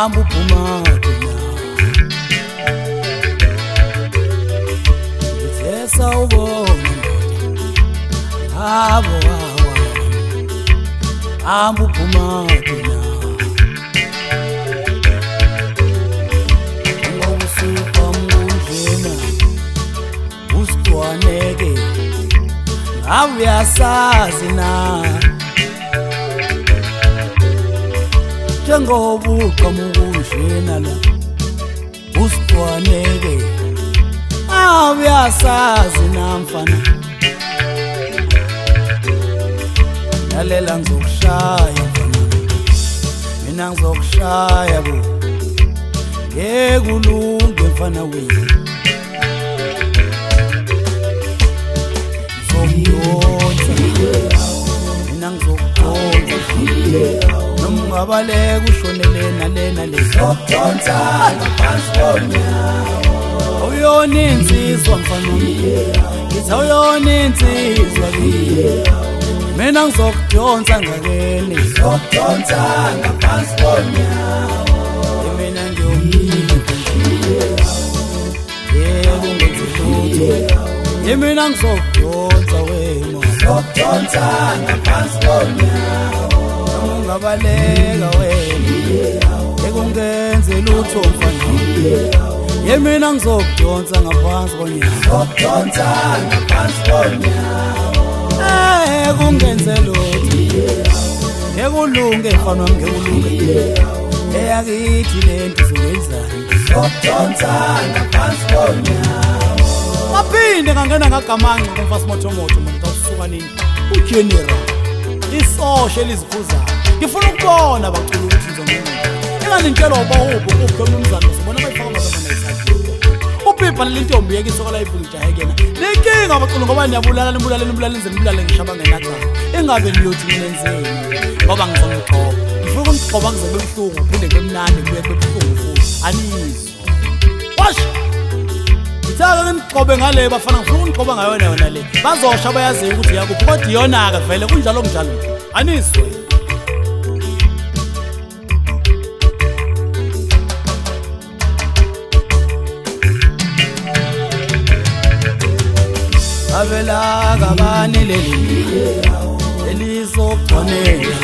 hamba uphumaphi na ngithe sawubona abo hamba uphumaphi na ngokusuka mngundlena usitwaneke ngabe uyasazi na njengoba uqhamukunjena la usitwaneke uyasazi na mfana lalela ngizokushaya mfana mina ngizokushaya bo ngeke ulunge mfana wethu mina ngizokudonsa noma ungabaleka ushonele nalena lezodonsa ngaphansi konyawo uyona insizwa mfana ngithi uyona insizwa mina ngizokudonsa ngakeni ngizokudonsa ngaphansi konyawo mina ngiyomile yebo ngizokudonsa mina ngizokudonsa wema ngizokudonsa ngaphansi konyawo ungabaleka wena ekungenze lutho mfana mina ngizokudonsa ngaphansi konyawo ngizokudonsa ngaphansi konyawo ekungenze lutho ekulunge mfana wami ngekulunge eyakithi lento izokwenzayo ngizokudonsa ngaphansi konyawo maphinde ngangena ngagamanqa kumfasi motomoto mina ngasuka nini ugeneral isoshe elizikhuzayo ngifuna ukubona bacula ukuthi ngizongena enganintshela ubawupho ukuphuma umzana sibona bayifaka abantwana isakhiwo uphipha lelintombi yekisokola iphungijahekena lenkinga bacula ngoba niyabulala nibulala nibulale ngishaba ngenaqala engabe niyothi nenzeni ngoba ngizomgcoba ngifuna ukumgcoba ngize bebuhlungu phinde kemnandi kuye bebuhlungu futhi anizwa wash Ngithatha ngigcobe ngale bafana ngifuna ukugcoba ngayona yona le bazosha bayazi ukuthi yakuphi kodwa iyona ke vele kunjalo kunjalo anizwe Avela kabani leli elizogconela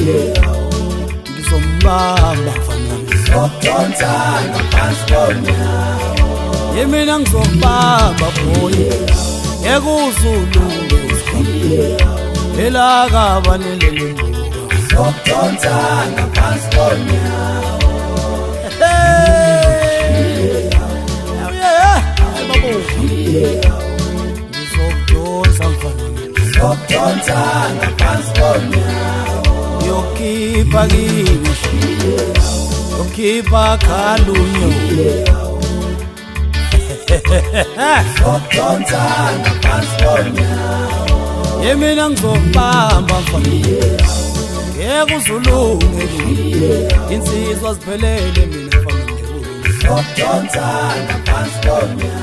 ngizombamba mfana ngizodonsa ngaphansi konyawo mina ngizokubamba boye ekuzulunge elakabani leli ngizodonsa ngaphansi konyawo ngizokudonsa ngaphansi konyawo yokhipha kimi yokhipha khalunyo ngizokudonsa ngaphansi konyawo mina ngizokubamba mfana ngeke uzulunge insizwa ziphelele mina mfana ngizokudonsa ngaphansi konyawo